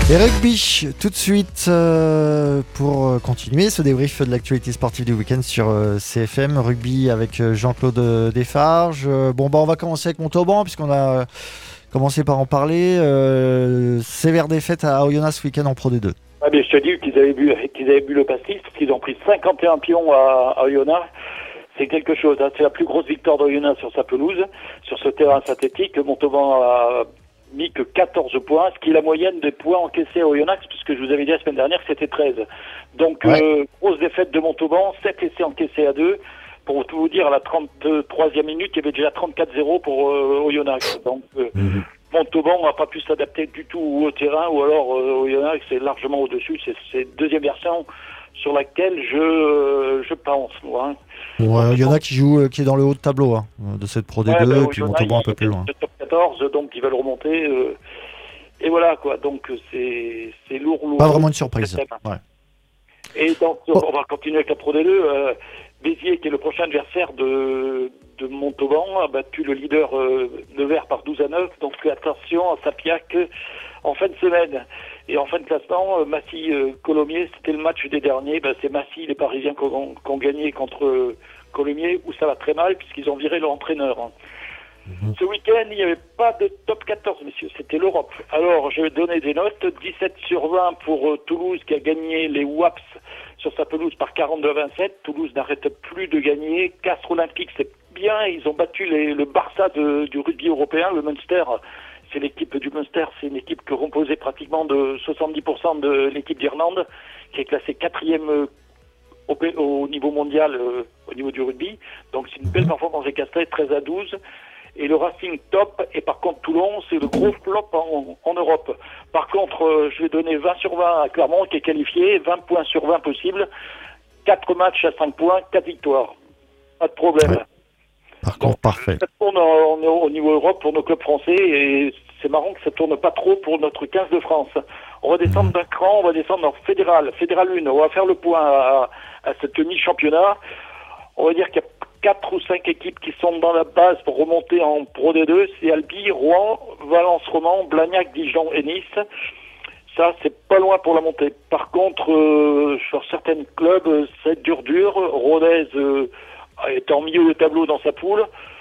Et rugby, tout de suite, pour continuer ce débrief de l'actualité sportive du week-end sur CFM. Rugby avec Jean-Claude Desfarges. On va commencer avec Montauban, puisqu'on a commencé par en parler. Sévère défaite à Oyonnax ce week-end en Pro D2. Ah bien, je te dis qu'ils avaient bu le pastis, parce qu'ils ont pris 51 pions à Oyonnax. C'est quelque chose, hein. C'est la plus grosse victoire d'Oyonnax sur sa pelouse, sur ce terrain synthétique. Montauban a mis que 14 points, ce qui est la moyenne des points encaissés à Oyonnax, puisque je vous avais dit la semaine dernière que c'était 13. Donc, grosse défaite de Montauban, 7 essais encaissés à 2. Pour tout vous dire, à la 33e minute, il y avait déjà 34-0 pour Oyonnax. Donc, Montauban n'a pas pu s'adapter du tout au terrain, ou alors Oyonnax est largement au-dessus. C'est deuxième version sur laquelle je pense, moi. Hein. Ouais, il y en a qui est dans le haut de tableau de cette Pro D2, et puis Montauban un peu plus loin. Top 14, donc ils veulent remonter. Et voilà, quoi. Donc c'est lourd. Pas vraiment une surprise. Ouais. Et donc, on va continuer avec la Pro D2. Béziers, qui est le prochain adversaire de Montauban, a battu le leader Nevers par 12-9. Donc attention à Sapiac en fin de semaine. Et en fin de classement, Massy-Colomiers, c'était le match des derniers. C'est Massy, les Parisiens, qui ont gagné contre Colomiers, où ça va très mal, puisqu'ils ont viré leur entraîneur. Ce week-end, il n'y avait pas de top 14, messieurs. C'était l'Europe. Alors, je vais donner des notes. 17/20 pour Toulouse, qui a gagné les WAPS sur sa pelouse par 42-27. Toulouse n'arrête plus de gagner. Castres Olympique, c'est bien. Ils ont battu le Barça du rugby européen, le Munster. C'est l'équipe du Munster, c'est une équipe composée pratiquement de 70% de l'équipe d'Irlande, qui est classée 4e au niveau mondial, au niveau du rugby. Donc c'est une belle performance des Castres, 13-12. Et le Racing top, et par contre Toulon, c'est le gros flop en Europe. Par contre, je vais donner 20/20 à Clermont, qui est qualifié, 20 points sur 20 possibles, 4 matchs à 5 points, 4 victoires. Pas de problème. Ouais. Par contre, parfait. Ça tourne au niveau Europe pour nos clubs français, et c'est marrant que ça tourne pas trop pour notre 15 de France. On va descendre d'un cran, on va descendre en fédéral 1. On va faire le point à cette mi-championnat. On va dire qu'il y a 4 ou 5 équipes qui sont dans la base pour remonter en Pro D2. C'est Albi, Rouen, Valence Roman, Blagnac, Dijon et Nice. Ça, c'est pas loin pour la montée. Par contre, sur certains clubs, c'est dur. Rodez est en milieu de tableau dans sa poule,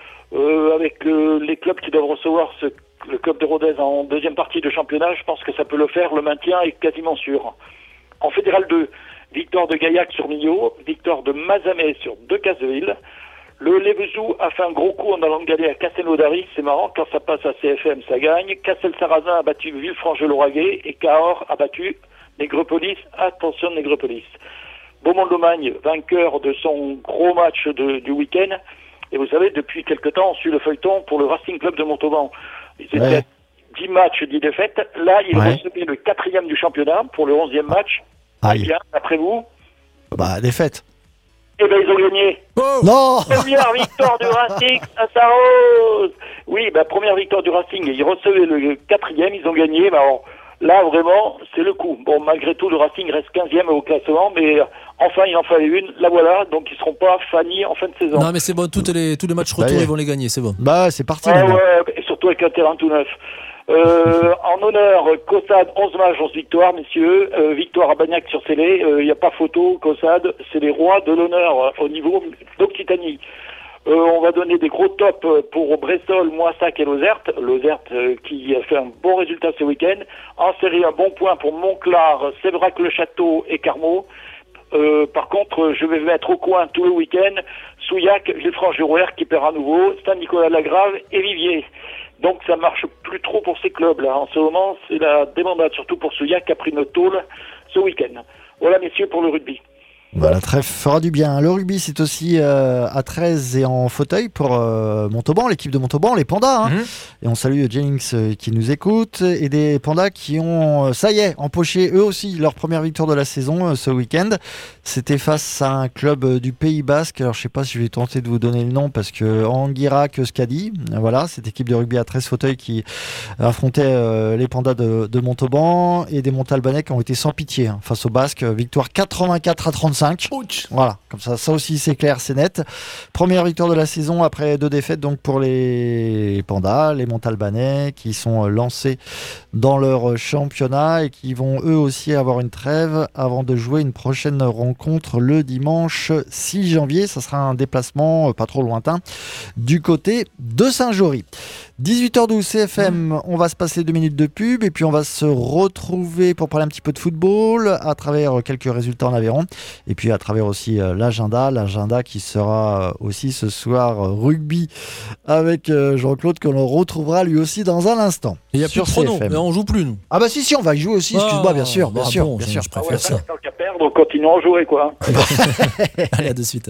avec les clubs qui doivent recevoir le club de Rodez en deuxième partie de championnat. Je pense que ça peut le faire. Le maintien est quasiment sûr. En Fédéral 2, victoire de Gaillac sur Millau, victoire de Mazamet sur Decazeville. Le Lévezou a fait un gros coup en allant gagner à Castelnaudary. C'est marrant, quand ça passe à CFM, ça gagne. Castel-Sarrazin a battu Villefranche-de-Lauragais et Cahors a battu Nègrepelisse. Attention Nègrepelisse. Beaumont-de-Lomagne, vainqueur de son gros match du week-end. Et vous savez, depuis quelque temps, on suit le feuilleton pour le Racing Club de Montauban. Ils étaient 10 matchs, 10 défaites. Là, il recevait le 4e du championnat pour le 11e match. Bien, après vous. Défaite. Eh bien, ils ont gagné. Oh non. Première victoire du Racing à Saint-Rose. Oui, première victoire du Racing. Ils recevaient le 4e, ils ont gagné. Là, vraiment, c'est le coup. Bon, malgré tout, le Racing reste 15e au classement, mais enfin, il en fallait une. La voilà, donc ils ne seront pas fannis en fin de saison. Non, mais c'est bon, tous les matchs retour, ils vont les gagner, c'est bon. C'est parti. Et surtout avec un terrain tout neuf. En honneur, Caussade, 11 matchs, 11 victoires, messieurs. Victoire à Bagnac-sur-Célé. Il n'y a pas photo, Caussade. C'est les rois de l'honneur au niveau d'Occitanie. On va donner des gros tops pour Bressol, Moissac et Lozerte. Lozerte qui a fait un bon résultat ce week-end. En série, un bon point pour Montclar, Sévrac-le-Château et Carmaux. Par contre, je vais mettre au coin tout le week-end Souillac, Villefranche-du-Rouergue qui perd à nouveau, Saint-Nicolas-de-la-Grave et Viviers. Donc ça marche plus trop pour ces clubs-là. En ce moment, c'est la débandade, surtout pour Souillac qui a pris une tôle ce week-end. Voilà, messieurs, pour le rugby. La trêve fera du bien. Le rugby, c'est aussi à 13 et en fauteuil pour Montauban, l'équipe de Montauban, les Pandas. Et on salue Jennings qui nous écoute. Et des Pandas qui ont, ça y est, empoché eux aussi leur première victoire de la saison ce week-end. C'était face à un club du Pays Basque. Alors je ne sais pas si je vais tenter de vous donner le nom parce que Anguirac Euskadi, voilà, cette équipe de rugby à 13 fauteuils qui affrontait les Pandas de Montauban et des Montalbanais qui ont été sans pitié face aux Basques. Victoire 84-35. 5. Voilà, comme ça aussi c'est clair, c'est net. Première victoire de la saison après 2 défaites donc pour les Pandas, les Montalbanais qui sont lancés dans leur championnat et qui vont eux aussi avoir une trêve avant de jouer une prochaine rencontre le dimanche 6 janvier. Ça sera un déplacement pas trop lointain du côté de Saint-Jory. 18h12 CFM, on va se passer 2 minutes de pub et puis on va se retrouver pour parler un petit peu de football à travers quelques résultats en Aveyron et puis à travers aussi l'agenda qui sera aussi ce soir rugby avec Jean-Claude que l'on retrouvera lui aussi dans un instant. Il n'y a plus de chrono, mais on joue plus nous. Ah bah si on va y jouer aussi, excuse-moi bien sûr. Bon, bien sûr. Je préfère ça. Tant qu'à perdre, continuons à jouer quoi. Allez, à de suite.